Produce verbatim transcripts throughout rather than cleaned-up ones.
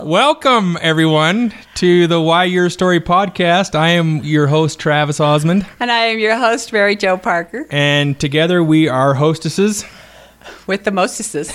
Welcome, everyone, to the Why Your Story podcast. I am your host, Travis Osmond. And I am your host, Mary Jo Parker. And together we are hostesses. With the mostesses.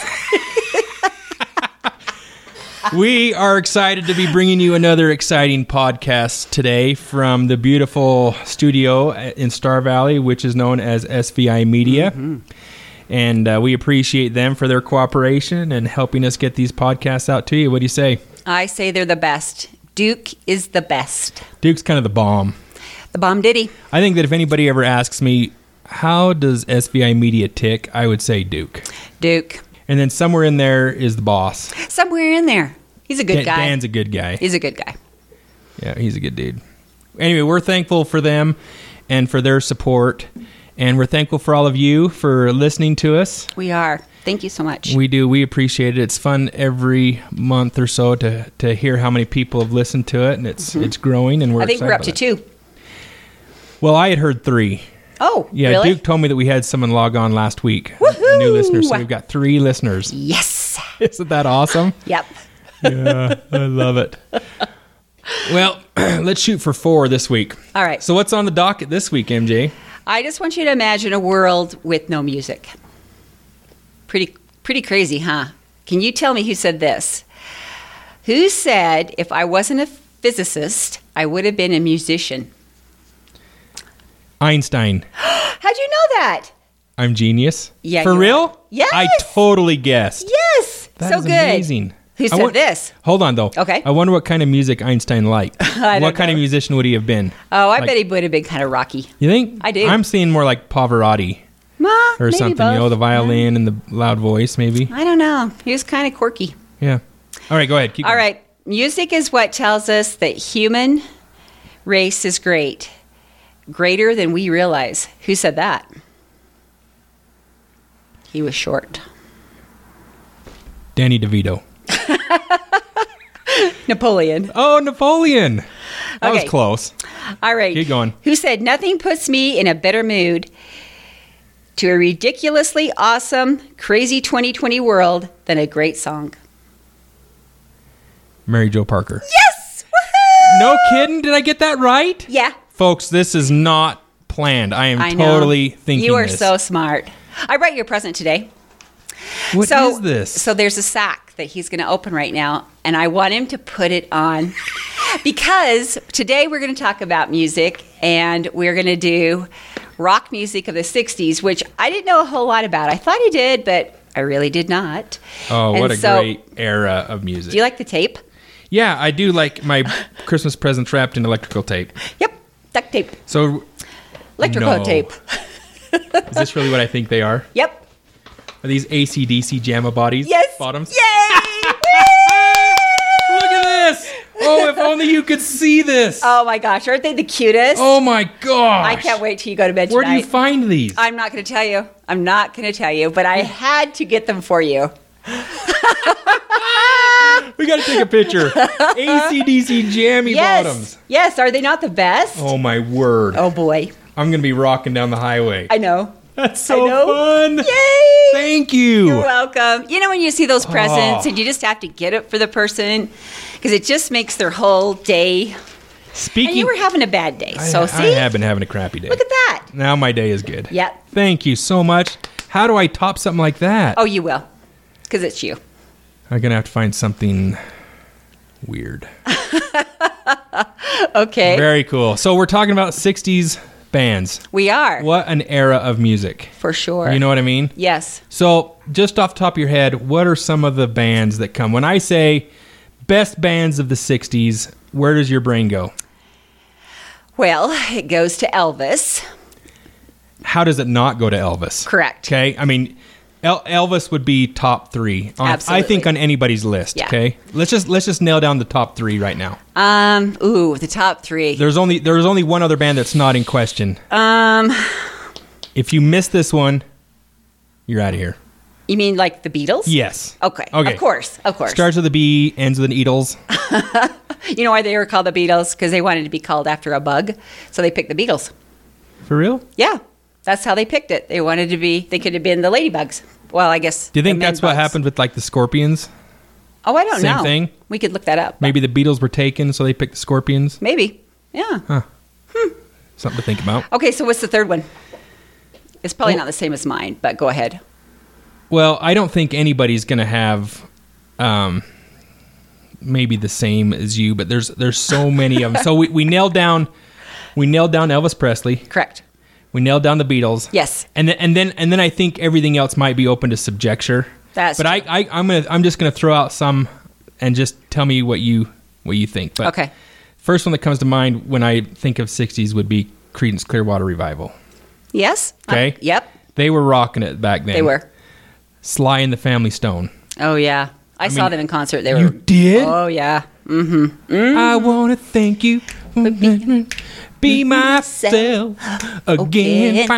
We are excited to be bringing you another exciting podcast today from the beautiful studio in Star Valley, which is known as S V I Media. Mm-hmm. And uh, we appreciate them for their cooperation and helping us get these podcasts out to you. What do you say? I say they're the best. Duke is the best. Duke's kind of the bomb. The bomb diddy. I think that if anybody ever asks me, how does S V I Media tick, I would say Duke. Duke. And then somewhere in there is the boss. Somewhere in there. He's a good Dan, guy. Dan's a good guy. He's a good guy. Yeah, he's a good dude. Anyway, we're thankful for them and for their support. And we're thankful for all of you for listening to us. We are. Thank you so much. We do. We appreciate it. It's fun every month or so to, to hear how many people have listened to it, and it's mm-hmm. it's growing. And we're I think we're up to it. two. Well, I had heard three. Oh, yeah. Really? Duke told me that we had someone log on last week. Woohoo! A new listener. So we've got three listeners. Yes. Isn't that awesome? Yep. Yeah, I love it. Well, let's shoot for four this week. All right. So what's on the docket this week, M J? I just want you to imagine a world with no music. Pretty pretty crazy, huh? Can you tell me who said this? Who said if I wasn't a physicist, I would have been a musician? Einstein. How'd you know that? I'm genius. Yeah. For real? Are. Yes. I totally guessed. Yes. That so is good. Amazing. Who said want, this? Hold on, though. Okay. I wonder what kind of music Einstein liked. I don't what kind know. of musician would he have been? Oh, I like, bet he would have been kind of rocky. You think? I do. I'm seeing more like Pavarotti Ma, or maybe something. both. You know, the violin yeah. and the loud voice, maybe. I don't know. He was kind of quirky. Yeah. All right, go ahead. Keep All going. right. Music is what tells us that human race is great, greater than we realize. Who said that? He was short. Danny DeVito. Napoleon. Oh, Napoleon. That Okay. was close. All right. Keep going. Who said nothing puts me in a better mood to a ridiculously awesome, crazy twenty twenty world than a great song? Mary Jo Parker. Yes! Woohoo! No kidding? Did I get that right? Yeah. Folks, this is not planned. I am I know. totally thinking You are this. so smart. I brought you a present today. What so, is this? So there's a sack that he's going to open right now, and I want him to put it on because today we're going to talk about music, and we're going to do rock music of the sixties, which I didn't know a whole lot about. I thought I did, but I really did not. Oh, and what a so, great era of music. Do you like the tape? Yeah, I do like my Christmas presents wrapped in electrical tape. Yep, duct tape. So, Electrical no. tape. Is this really what I think they are? Yep. Are these A C D C JAMA bodies? Yes. Bottoms? Yay! Look at this! Oh, if only you could see this! Oh my gosh, aren't they the cutest? Oh my gosh! I can't wait till you go to bed Where tonight. do you find these? I'm not going to tell you. I'm not going to tell you, but I had to get them for you. We got to take a picture. A C D C jammy Yes. bottoms. Yes, are they not the best? Oh my word. Oh boy. I'm going to be rocking down the highway. I know. That's so I know. fun. Yay! Thank you. You're welcome. You know when you see those presents Oh. and you just have to get it for the person because it just makes their whole day. Speaking, And you were having a bad day. So I, see? I have been having a crappy day. Look at that. Now my day is good. Yep. Thank you so much. How do I top something like that? Oh, you will. Because it's you. I'm going to have to find something weird. Okay. Very cool. So we're talking about sixties bands. We are. What an era of music. For sure. You know what I mean? Yes. So just off the top of your head, what are some of the bands that come? When I say best bands of the sixties, where does your brain go? Well, it goes to Elvis. How does it not go to Elvis? Correct. Okay. I mean, El- Elvis would be top three. On, Absolutely. I think on anybody's list. Yeah. Okay. Let's just let's just nail down the top three right now. Um. Ooh, the top three. There's only there's only one other band that's not in question. Um. If you miss this one, you're out of here. You mean like the Beatles? Yes. Okay. Okay. Of course. Of course. Starts with a B, ends with an Eatles. You know why they were called the Beatles? Because they wanted to be called after a bug, so they picked the Beatles. For real? Yeah, that's how they picked it. They wanted to be. They could have been the Ladybugs. Well, I guess. Do you think the that's what men bugs. happened with like the Scorpions? Oh, I don't Same know. thing? We could look that up. Maybe the Beatles were taken, so they picked the Scorpions. Maybe. Yeah. Huh. Hmm. Something to think about. Okay, so what's the third one? It's probably Well- not the same as mine, but go ahead. Well, I don't think anybody's going to have um, maybe the same as you, but there's there's so many of them. So we, we nailed down we nailed down Elvis Presley. Correct. We nailed down the Beatles. Yes. And then and then and then I think everything else might be open to subjecture. That's But I, true. I I'm gonna I'm just gonna throw out some and just tell me what you what you think. But Okay. first one that comes to mind when I think of sixties would be Creedence Clearwater Revival. Yes? Okay. Uh, yep. They were rocking it back then. They were. Sly and the Family Stone. Oh, yeah. I, I saw mean, them in concert. They were. You did? Oh, yeah. Mm-hmm. Mm. I want to thank you. Be myself again.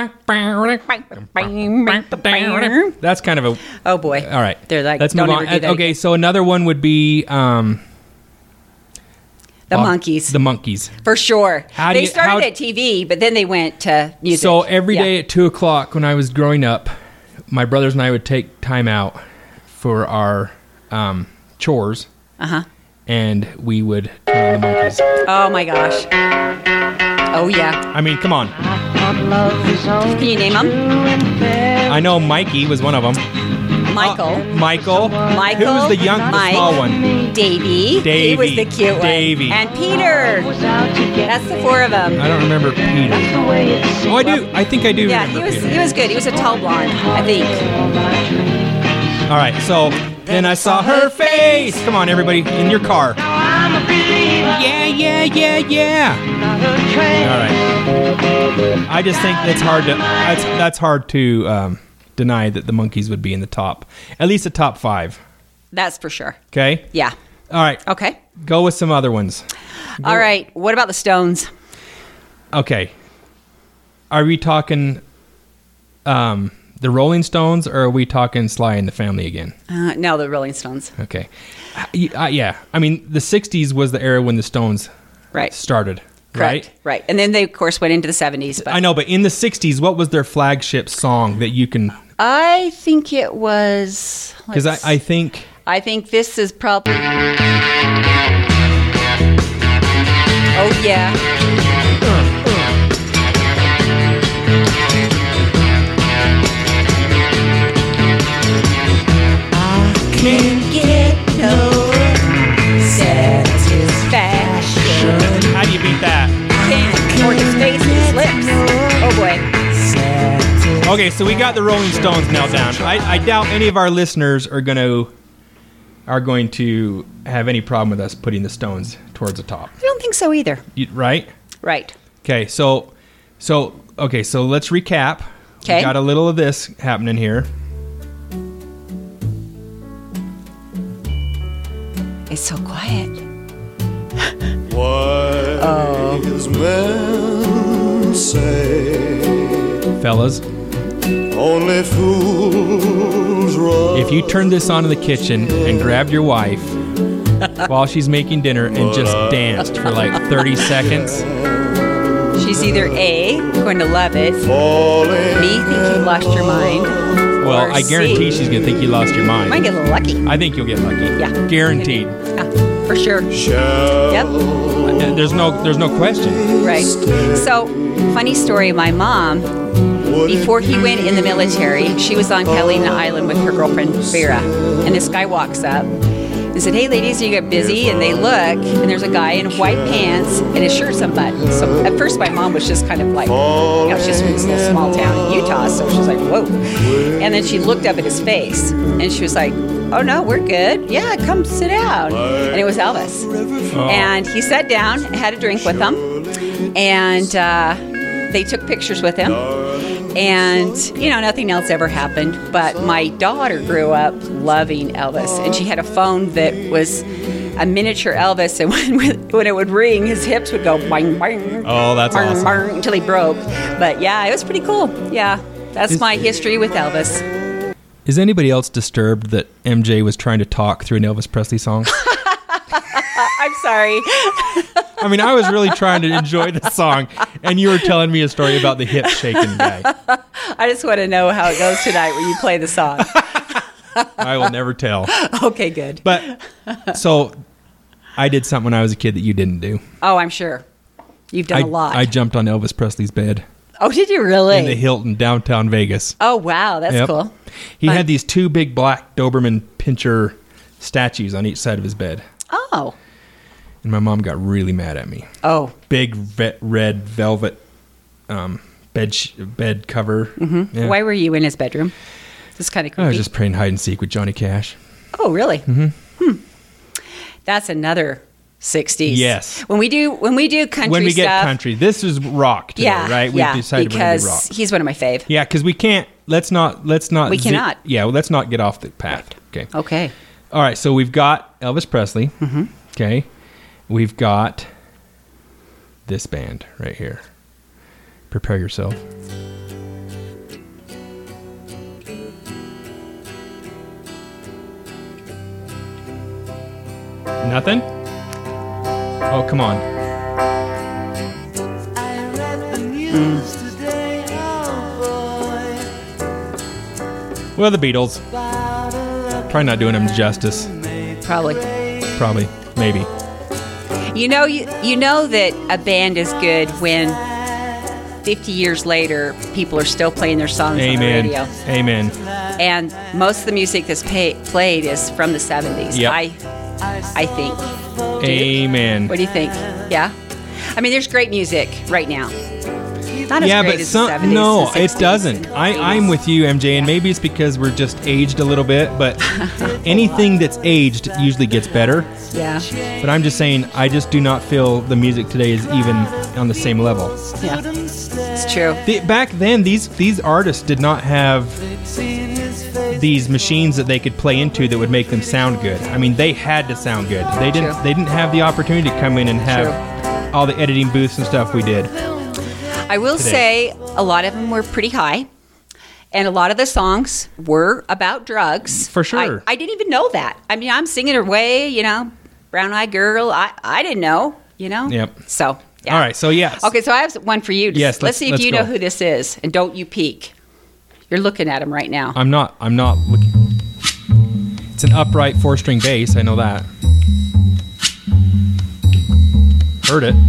That's kind of a. Oh, boy. All right. They're like, Let's don't move ever on. do that Okay, again. so another one would be um, The uh, Monkees. The Monkees. For sure. How do they you- started how- at T V, but then they went to music. So every Yeah. day at two o'clock when I was growing up, my brothers and I would take time out for our um, chores, Uh-huh. and we would turn on the Monkees. Oh, my gosh. Oh, yeah. I mean, come on. Can you name them? I know Mikey was one of them. Michael. Uh, Michael. Michael. Who was the young, the Mike, small one? Davey. He was Davey. the cute one. Davey. And Peter. That's the four of them. I don't remember Peter. Oh, I do. I think I do Yeah, remember he was Peter. he was good. He was a tall blonde, I think. All right, so then I saw her face. Come on, everybody, in your car. Yeah, yeah, yeah, yeah. All right. I just think it's hard to that's that's hard to um, deny that the Monkees would be in the top, at least the top five. That's for sure. Okay. Yeah. All right. Okay. Go with some other ones. All right. What about the Stones? Okay. Are we talking um, the Rolling Stones, or are we talking Sly and the Family again? Uh, no, the Rolling Stones. Okay. Uh, y- uh, yeah. I mean, the sixties was the era when the Stones Right. started, Correct. right? Right. And then they, of course, went into the seventies. But I know, but in the sixties, what was their flagship song that you can... I think it was. Because I, let's- I think... I think this is probably. Oh, yeah. Can't get no satisfaction. How do you beat that? Can't. Or his face and his lips. Oh, boy. Okay, so we got the Rolling Stones nailed down. I, I doubt any of our listeners are going to are going to have any problem with us putting the Stones towards the top. I don't think so either. You, right? Right. Okay, so so okay, so let's recap. Okay. We got a little of this happening here. It's so quiet. Wise men say Fellas, only fools rush. if you turn this on in the kitchen and grabbed your wife while she's making dinner and just danced for like thirty seconds, She's either A, going to love it, falling B, think you've lost your mind. well, or I guarantee C, she's going to think you lost your mind. might get a little lucky. I think you'll get lucky. Yeah. Guaranteed. Yeah, for sure. shall Yep. Uh, There's no there's no question. Right. So, funny story, my mom, before he went in the military, she was on Catalina Island with her girlfriend Vera. And this guy walks up and said, "Hey ladies, you get busy?" And they look, and there's a guy in white pants and his shirt's unbuttoned. So at first my mom was just kind of like, you know, she's from this little small town in Utah, so she was like, whoa. And then she looked up at his face and she was like, "Oh no, we're good. Yeah, come sit down." And it was Elvis. Oh. And he sat down, had a drink with them, and uh, they took pictures with him. And, you know, nothing else ever happened. But my daughter grew up loving Elvis. And she had a phone that was a miniature Elvis. And when, when it would ring, his hips would go bang, bang. Oh, that's bang, awesome. bang, until he broke. But, yeah, it was pretty cool. Yeah, that's Is- my history with Elvis. Is anybody else disturbed that M J was trying to talk through an Elvis Presley song? I'm sorry. I mean, I was really trying to enjoy the song, and you were telling me a story about the hip shaking guy. I just want to know how it goes tonight when you play the song. I will never tell. Okay, good. But so I did something when I was a kid that you didn't do. Oh, I'm sure. You've done I, a lot. I jumped on Elvis Presley's bed oh, did you really? in the Hilton downtown Vegas. Oh, wow. That's Yep. cool. He Fun. had these two big black Doberman Pinscher statues on each side of his bed. Oh. And my mom got really mad at me. Oh. Big ve- red velvet um, bed sh- bed cover. Mm-hmm. Yeah. Why were you in his bedroom? This is kind of creepy. I was just playing hide and seek with Johnny Cash. Oh, really? Mm-hmm. Hmm. That's another sixties. Yes. When we do when we do country When we get stuff, country, this is rock today, yeah, right? We yeah, decided we're gonna do rock. because he's one of my fave. Yeah, because we can't. Let's not. Let's not. We zi- cannot. Yeah, well, let's not get off the path. Okay. Okay. All right. So we've got Elvis Presley. Mm-hmm. Okay. We've got this band right here. Prepare yourself. Nothing? Oh, come on. Well, the Beatles. Probably not doing them justice. Probably. Probably. Maybe. You know, you you know that a band is good when fifty years later people are still playing their songs Amen. on the radio. Amen. And most of the music that's pay, played is from the seventies. Yep. I I think. Amen. What do you think? Yeah. I mean, there's great music right now. Not as Yeah, great but as some the seventies, no, the it sixties, doesn't. I, I'm with you, M J, and maybe it's because we're just aged a little bit. But anything that's aged usually gets better. Yeah. But I'm just saying, I just do not feel the music today is even on the same level. Yeah. It's true. The, back then, these these artists did not have these machines that they could play into that would make them sound good. I mean, they had to sound good. They didn't. True. They didn't have the opportunity to come in and have True. all the editing booths and stuff we did. I will today. say a lot of them were pretty high. And a lot of the songs were about drugs. For sure. I, I didn't even know that. I mean, I'm singing away, you know, Brown Eyed Girl. I, I didn't know, you know? Yep. So, yeah. All right. So yes. Okay, so I have one for you. Yes, Let's, let's- see if let's you go. know who this is. And don't you peek. You're looking at him right now. I'm not. I'm not looking. It's an upright four-string bass. I know that. Heard it.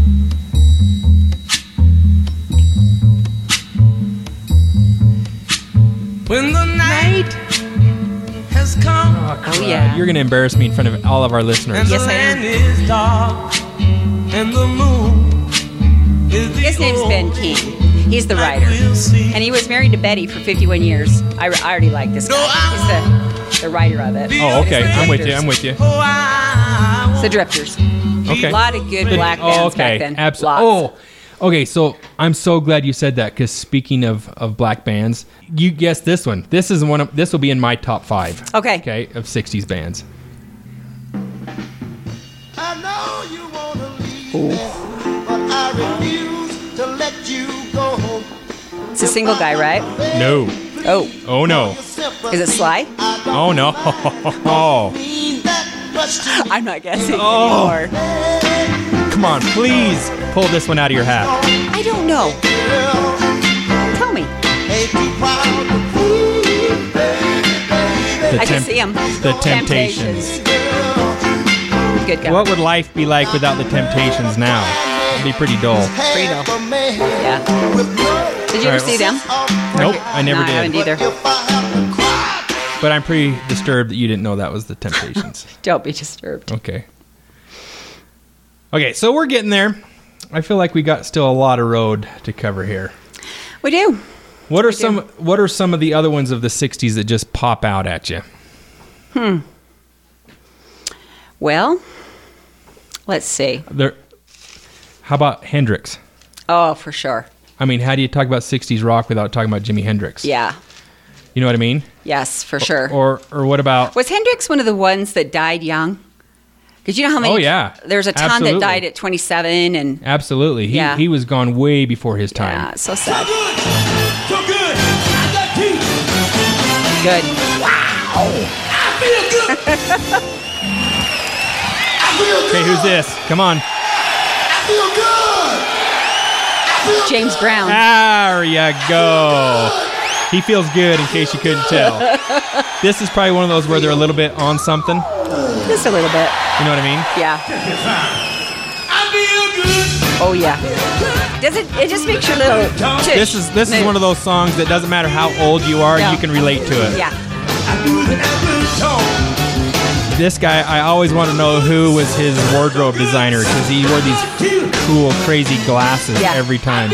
When the night has come Oh, yeah. You're gonna embarrass me in front of all of our listeners. and Yes, the I am. land is dark and the moon is the His name's Ben King. He's the writer. We'll see. And he was married to Betty for fifty-one years. I, I already like this guy. He's the, the writer of it. Oh, okay. It's the I'm with you. Drifters. I'm with you. Oh, I It's the Drifters. Okay. A lot of good The- black oh, bands okay. back then. Absolutely. Lots. Oh, okay. So I'm so glad you said that because speaking of, of black bands, you guessed this one. This is one of this will be in my top five. Okay. Okay, of sixties bands. I know you wanna leave me, but I refuse to let you go. It's a single guy, right? No. Oh, Oh no. is it Sly? Oh no. Oh. I'm not guessing Oh. anymore. Come on, please pull this one out of your hat. I don't know. Tell me. The I can Temp- see him. The Temptations. Good guy. What would life be like without the Temptations now? It'd be pretty dull. Pretty dull. Yeah. Did you All ever right. see them? Nope, I never no, I haven't did. either. But I'm pretty disturbed that you didn't know that was the Temptations. Don't be disturbed. Okay. Okay, so we're getting there. I feel like we got still a lot of road to cover here. We do. What are do. some What are some of the other ones of the sixties that just pop out at you? Well, let's see. There. How about Hendrix? Oh, for sure. I mean, how do you talk about sixties rock without talking about Jimi Hendrix? Yeah. You know what I mean? Yes, for sure. Or or what about? Was Hendrix one of the ones that died young? Because you know how many? Oh, yeah. There's a ton Absolutely. that died at twenty-seven, and Absolutely. He Yeah. he was gone way before his time. yeah, it's so sad. So good. I got teeth. Good. I feel good. I feel good. Okay, who's this? Come on. I feel good. I feel James Brown. There you go. He feels good, in case you couldn't tell. This is probably one of those where they're a little bit on something. You Just a little bit. know what I mean? Yeah. I feel good. Oh yeah. Does it? It just makes your little. Tush This is this is move. one of those songs that doesn't matter how old you are, No. you can relate to it. Yeah. I do it every tone. This guy, I always want to know who was his wardrobe designer, because he wore these cool, crazy glasses Yeah. every time.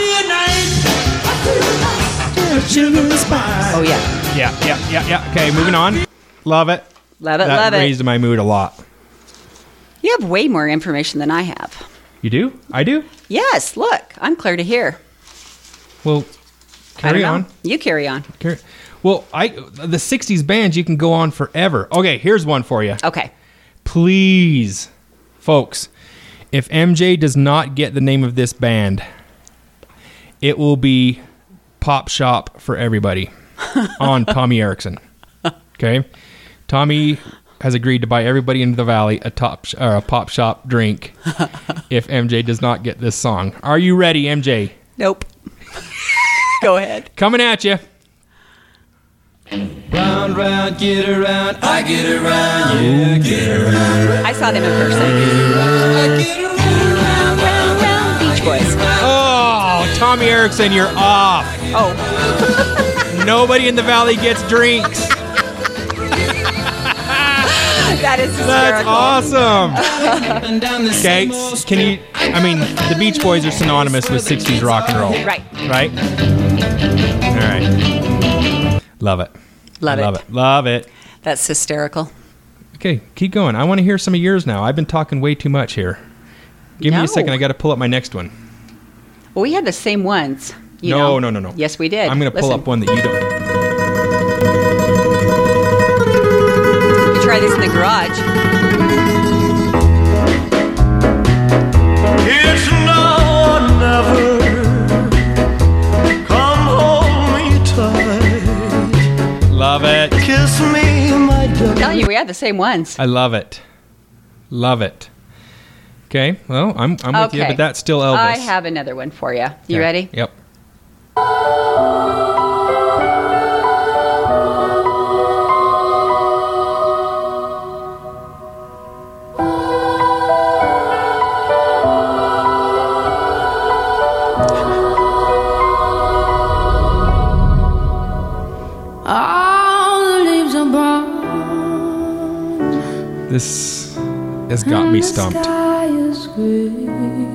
Oh yeah. Yeah, yeah, yeah, yeah. Okay, moving on. Love it. Love it. That love it. raised my mood a lot. You have way more information than I have. You do? I do? Yes. Look, I'm clear to hear. Well, I carry don't on. know. You carry on. Carry. Well, I the sixties bands, you can go on forever. Okay, here's one for you. Okay. Please, folks, if M J does not get the name of this band, it will be Pop Shop for Everybody on Tommy Erickson. Okay? Tommy has agreed to buy everybody in the valley a top sh- or a Pop Shop drink if M J does not get this song. Are you ready, M J? Nope. Go ahead. Coming at you. Round, round, get around. I get around. Yeah, get around. I saw them in person. I get around. Round, round, Beach Boys. Oh, Tommy Erickson, you're off. Oh, Nobody in the valley gets drinks. that is That's hysterical. awesome. And down the Okay, same old can you? I mean, the Beach Boys are synonymous with sixties rock and roll, Right. right? All right. Love it. Love it. Love it. Love it. That's hysterical. Okay, keep going. I want to hear some of yours now. I've been talking way too much here. Give me No. a second. I got to pull up my next one. Well, we had the same ones. You No, know. no, no, no. Yes, we did. I'm going to pull Listen, up one that you don't. You try this in the garage. It's now or never. Come hold me tight. Love it. Kiss me, my I'm darling. telling you, we had the same ones. I love it. Love it. Okay, well, I'm, I'm with you, Okay. but that's still Elvis. I have another one for you. You Okay. ready? Yep. All the leaves are brown. This has got me stumped. The sky is green.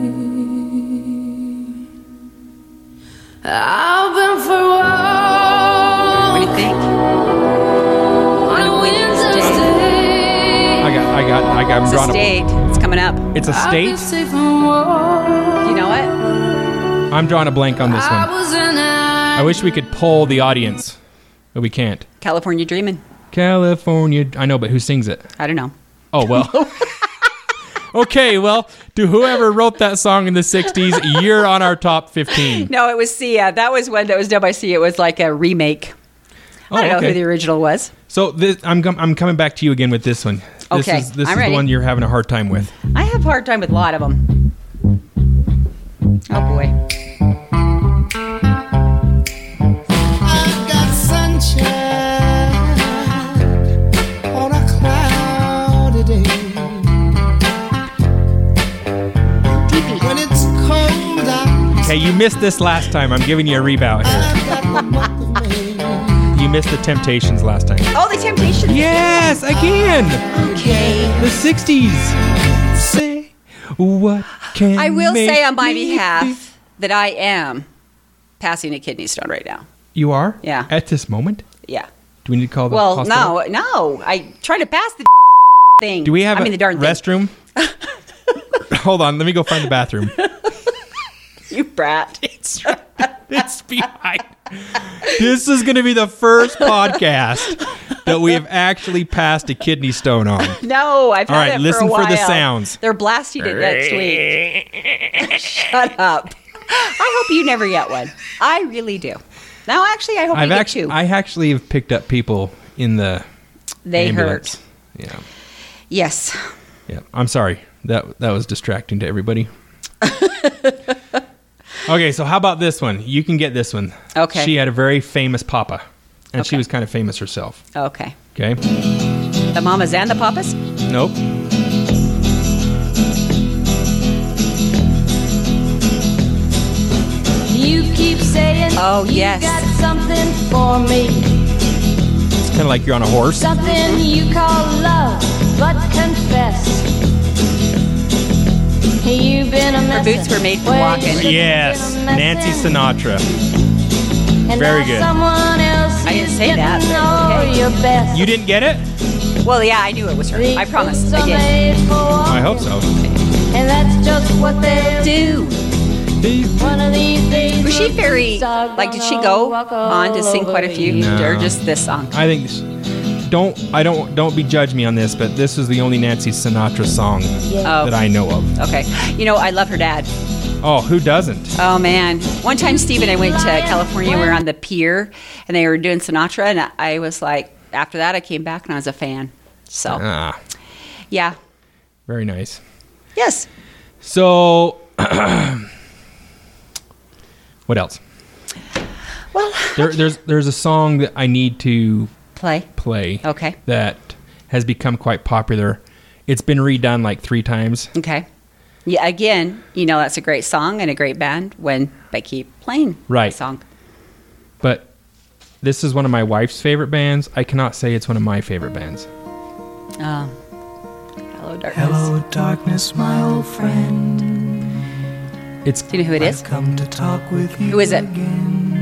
I've been for a What do walk you think? on a winter's day. I got, I got, I got. I'm It's a drawing state. It's coming up. a. It's a I've been state. safe and warm. Do you know what? I'm drawing a blank on this I one. was in I wish we could poll the audience, but we can't. California Dreamin'. California. I know, but who sings it? I don't know. Oh well. Okay, well, to whoever wrote that song in the sixties, you're on our top fifteen. No, it was Sia. That was one that was done by Sia. It was like a remake. Oh, I don't know okay. who the original was. So this, I'm com- I'm coming back to you again with this one. This Okay, is this I'm is ready. the one you're having a hard time with. I have a hard time with a lot of them. Oh boy. I've got sunshine on a cloudy day. When it's cold out, Okay, you missed this last time. I'm giving you a rebound here. I've got the month of May. You missed the Temptations last time. Oh, the Temptations. Yes, again. Okay. The sixties. Say what can I will make say on my me behalf that I am passing a kidney stone right now. You are? Yeah. At this moment? Yeah. Do we need to call the Well, hospital? no, no. I tried to pass the thing. Do we have I a mean, the darn thing. restroom? Hold on, let me go find the bathroom. You brat. It's right, it's behind. This is going to be the first podcast that we have actually passed a kidney stone on. No, I've had All right, it listen for, a for the while. sounds. They're blasting it next week. Shut up. I hope you never get one. I really do. No, actually, I hope I've you get actually, two. I actually have picked up people in the They ambulance. hurt. Yeah, Yes. yeah. I'm sorry. That that was distracting to everybody. Okay, so how about this one? You can get this one. Okay. She had a very famous papa, and she Okay. was kind of famous herself. Okay. Okay? The Mamas and the Papas? Nope. You keep saying Oh, you yes. got something for me. It's kind of like you're on a horse. Something you call love, but confess. You've been a Her boots were made for walking. Yes, Nancy Sinatra. And Very now good. Someone else I didn't is say that, getting but all okay. your best. You didn't get it? Well, yeah, I knew it was her. I promise. Boots I are did. made for I hope walking, so. And that's just what they'll do. Do. One of these days. Was she the very, boots are like, did she gonna go walk on to all sing quite a over few? you. No. Or just this song? I think this, don't I don't don't be judge me on this, but this is the only Nancy Sinatra song Oh, that I know of. okay. You know, I love her dad. Oh, who doesn't? Oh, man. One time, Steve and I went to California. We were on the pier, and they were doing Sinatra, and I was like, after that, I came back, and I was a fan. So, Ah, yeah. very nice. Yes. So, what else? Well, There, there's there's a song that I need to play. play Okay. that has become quite popular. It's been redone like three times. Okay. Yeah, again, you know, that's a great song and a great band when they keep playing Right. the song. But this is one of my wife's favorite bands. I cannot say it's one of my favorite bands. Oh. Hello, darkness. Hello, darkness, my old friend. It's Do you know who it is? I've come to talk with you. Who is it? again.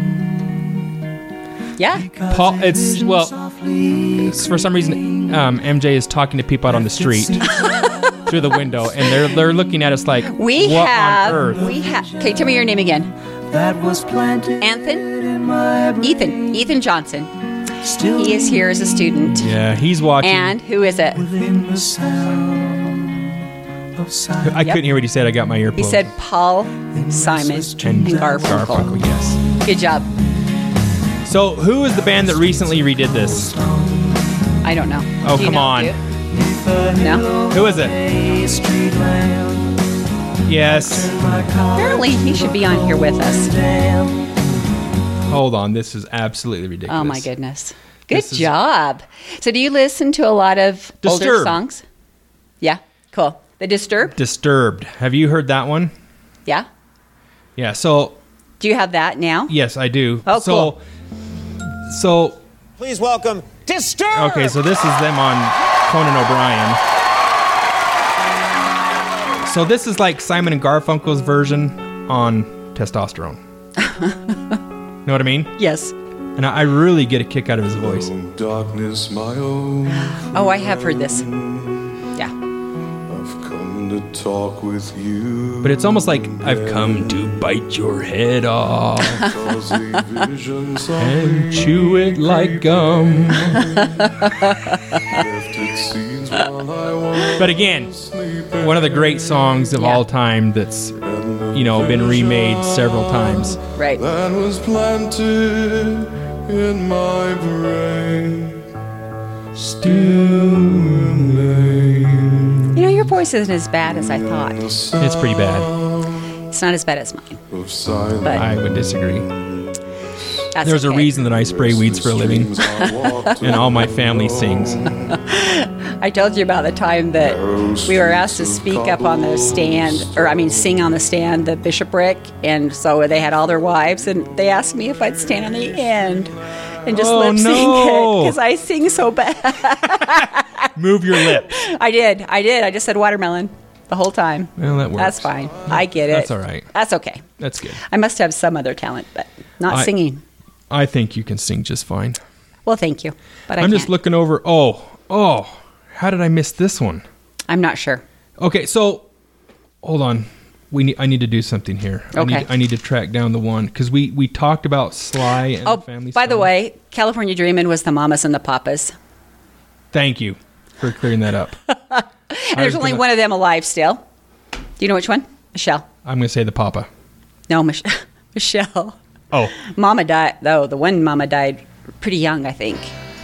Yeah. Because Paul- a it's- vision well, softly it's- for some reason, um, M J is talking to people out on the street through the window, and they're they're looking at us like, We what have. on earth? We have. Okay, tell me your name again. that was planted Anthony? in my brain. Ethan. Ethan Johnson. Still He is here as a student. Yeah, he's watching. And who is it? within the sound of silence. I couldn't hear what he said. I got my earplugs. He said Paul, Simon, and Garfunkel. Garfunkel, yes. Good job. So, who is the band that recently redid this? I don't know. Oh, Do you come know, on. do you? No. Who is it? A street lamp. Yes. My car Apparently, he should be on here with us. down. Hold on. This is absolutely ridiculous. Oh my goodness. Good This is- job. So, do you listen to a lot of older Disturbed. songs? Yeah. Cool. The Disturbed? Disturbed. Have you heard that one? Yeah. Yeah. So, Do you have that now? yes, I do. Oh, so, cool. So, Please welcome Disturbed. okay, so this is them on Conan O'Brien. So this is like Simon and Garfunkel's version on testosterone. Know what I mean? Yes. And I I really get a kick out of his voice. Darkness, my own. Oh, I have heard this. Yeah. I've come to talk with you. But it's almost like I've come to bite your head off Cause a vision and softly chew it like gum. left its seeds while I was But again, sleeping. one of the great songs of Yeah. all time that's, you know, been remade several times. Right. That was planted in my brain. Still remains You know, your voice isn't as bad as I thought. the sound It's pretty bad. It's not as bad as mine. of silence. But I would disagree. that's There's a okay. reason that I spray weeds for a living, and all my family sings. I told you about the time that we were asked to speak up on the stand, or I mean, sing on the stand, the bishopric, and so they had all their wives, and they asked me if I'd stand on the end and just Oh, lip sync no. it because I sing so bad. Move your lips. I did, I did. I just said watermelon the whole time. Well, that works. That's fine. I get it. That's all right. That's okay. That's good. I must have some other talent, but not I- singing. I think you can sing just fine. Well, thank you, but I I'm just can't. looking over. Oh, oh, how did I miss this one? I'm not sure. Okay, so hold on. We need. I need to do something here. I Okay. need, I need to track down the one because we we talked about Sly and Oh, the Family. by the Stone. way, California Dreamin' was the Mamas and the Papas. Thank you for clearing that up. And there's only one of them alive still. Do you know which one? Michelle. I'm going to say the Papa. No, Mich- Michelle. Oh, Mama died, though. The one Mama died pretty young, I think.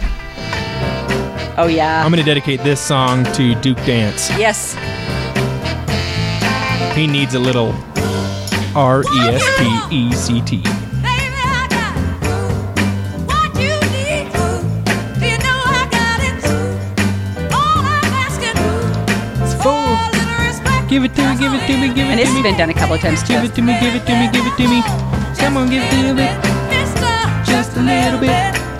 Oh, yeah. I'm going to dedicate this song to Duke Dance. yes. He needs a little R E S P E C T. Give it to me, give it to me, give it And to this me. has been done a couple of times too. Give it to me, give it to me, give it to me. Come on, give it to me. Just a little bit.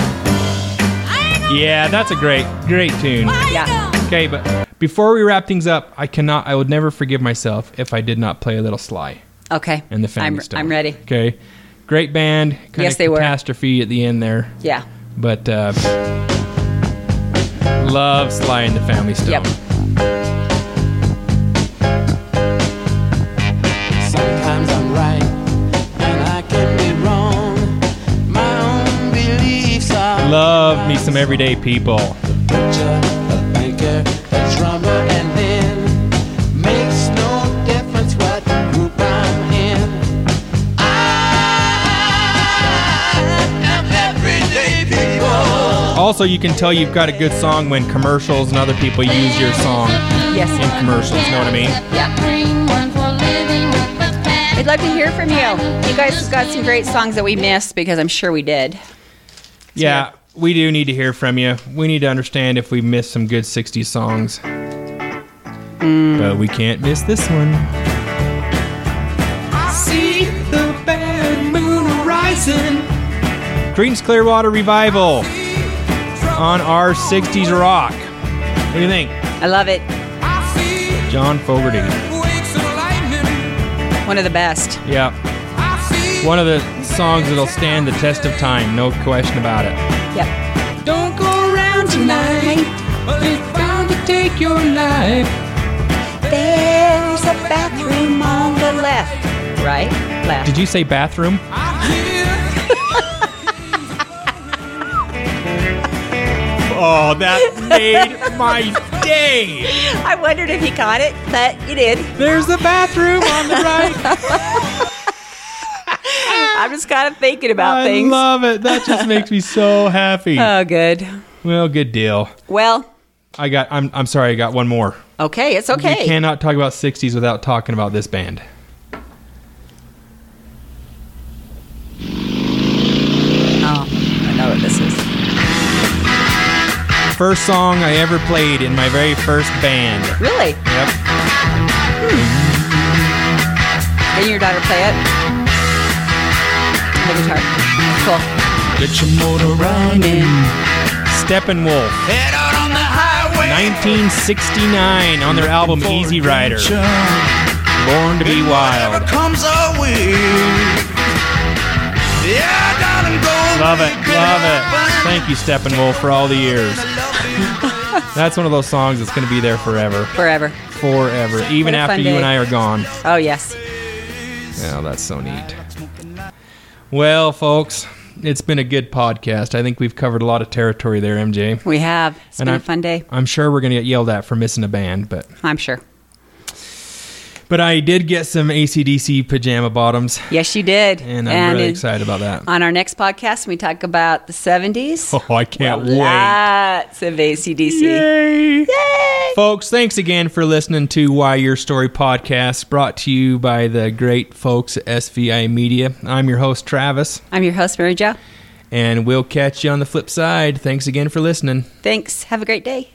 Yeah, that's a great, great tune. Yeah. Okay, but before we wrap things up, I cannot, I would never forgive myself if I did not play a little Sly Okay. and the Family I'm, Stone. I'm ready. Okay. Great band. Kind Yes, of they were. catastrophe at the end there. Yeah. But uh, love Sly and the Family Stone. Yep. Sometimes I'm right, and I can be wrong. My own beliefs are Love me some Everyday People. butcher, a banker, a drummer, and then makes no difference what group I'm in. I am everyday people. Also, you can tell you've got a good song when commercials and other people use your song Yes. in commercials. You know what I mean? Yeah. We'd love to hear from you. You guys have got some great songs that we missed because I'm sure we did. Yeah, we do need to hear from you. We need to understand if we missed some good sixties songs. But we can't miss this one. See the bad moon rising. Creedence Clearwater Revival on our sixties rock. What do you think? I love it. John Fogerty. One of the best. Yeah. One of the songs that'll stand the test of time, no question about it. Yep. Don't go around tonight. It's bound to take your life. There's a bathroom on the left. Right? Left. Did you say bathroom? Oh, that made my day. I wondered if he caught it, but you did. There's a bathroom on the right. I'm just kind of thinking about I things. love it. That just makes me so happy. Oh, good. Well, good deal. Well, I got. I'm. I'm sorry. I got one more. okay, it's okay. We cannot talk about sixties without talking about this band. Oh, I know what this is. First song I ever played in my very first band. Really? Yep. Didn't your daughter play it? The guitar. Cool. Get your motor running. Steppenwolf. Head out on the highway. nineteen sixty-nine on their album Easy Rider. Born to be Wild. Comes our way. Yeah, darling, go. Love it, love it. Thank you, Steppenwolf, for all the years. That's one of those songs that's going to be there forever. Forever. Forever. Even What a after fun you day. and I are gone. Oh, yes. Yeah, that's so neat. Well, folks, it's been a good podcast. I think we've covered a lot of territory there, M J. We have. It's And been I- a fun day. I'm sure we're going to get yelled at for missing a band, but I'm sure. but I did get some A C D C pajama bottoms, Yes, you did. and I'm really it- excited about that. On our next podcast, we talk about the seventies. Oh, I can't Well, wait. Lots of A C D C. Yay! Yay! Folks, thanks again for listening to Why Your Story podcast, brought to you by the great folks at S V I Media. I'm your host, Travis, I'm your host, Mary Jo. and we'll catch you on the flip side. Thanks again for listening. Thanks. Have a great day.